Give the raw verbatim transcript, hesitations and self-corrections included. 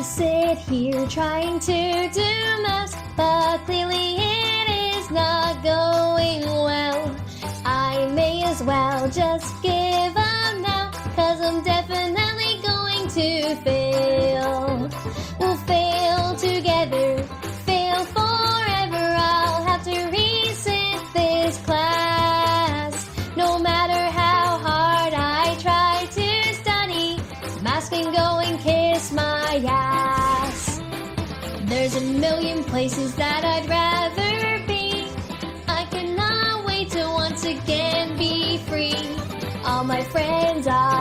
sit here trying to do math, but clearly it is not going well. I may as well just give up now, 'cause I'm definitely going to fail. We'll fail together, fail forever. I'll have to resit this class. No matter how hard I try to study, math's can go and kiss my ass. There's a million places that I'd rather be. I cannot wait to once again be free. All my friends are